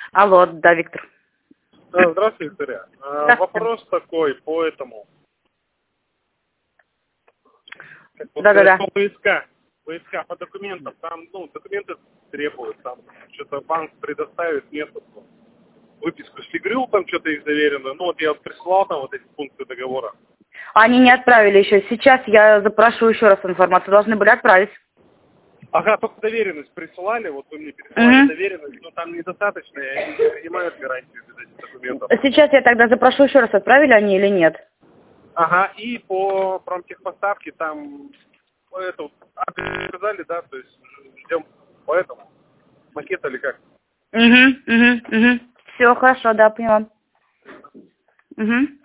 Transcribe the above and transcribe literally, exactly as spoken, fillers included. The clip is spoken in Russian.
Алло, да, Виктор. А, здравствуйте, Виктория. А, вопрос такой по этому. Да-да-да. По ВСК. ВСК по документам. Там, ну, документы требуют. Там что-то банк предоставит, нет. Выписку с ИГРЮ, там что-то их заверено. Ну, вот я вот присылал там вот эти пункты договора. Они не отправили еще. Сейчас я запрашиваю еще раз информацию. Должны были отправить. Ага, только доверенность присылали, вот вы мне пересылали Угу. доверенность, но там недостаточно, и они не принимают гарантию без этих документов. Сейчас я тогда запрошу еще раз, отправили они или нет. Ага, и по промтехпоставке там, это, вот, адрес сказали, да, то есть ждем по этому, макет или как? Угу, угу, угу. Все, хорошо, да, поняла. Угу.